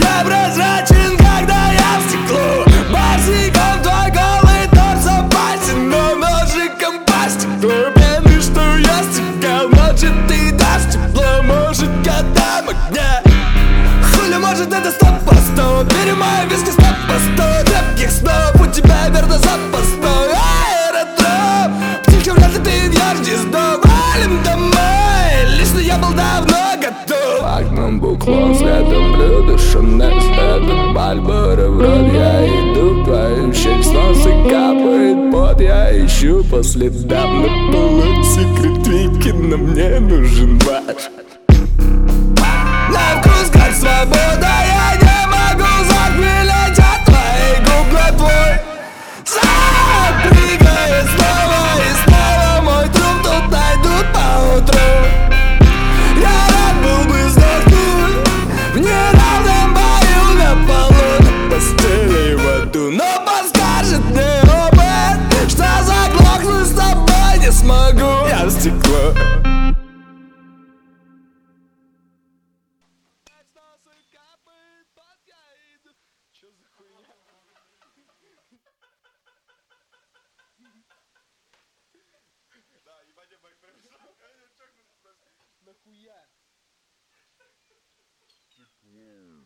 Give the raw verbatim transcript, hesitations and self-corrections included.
Я прозрачен, когда я в стекло. Барсиком твой голый торс опасен, но ножиком по стеклу. Пены, что я стекал, может ты дашь тепло, может я дам огня. Хули, может это стоп по сто. Перемаю виски стоп по сто. Крепких снов у тебя верно запасной аэродром. Птичка, вряд ли ты вьешь гнездо. Валим домой, лично я был давно готов. Магнум, буклон, следом блюдо, Шанель, следом Мальборо. В рот я иду, твою щель с носа капает пот. Я ищу по следам на полу секрет Вики, но мне нужен ваш. На вкус как свобода, я не могу захмелеть от твоих губ на твой запах прыгает снова и снова. Мой труп тут найдут поутру. Я рад был бы сдохнуть в неравном бою на полу, на постели и в аду. Но подскажет мне опыт, что заглохнуть с тобой не смогу. Я в стекло. Чё за хуйня? Да, ебать, я байк пробежал. Нахуя?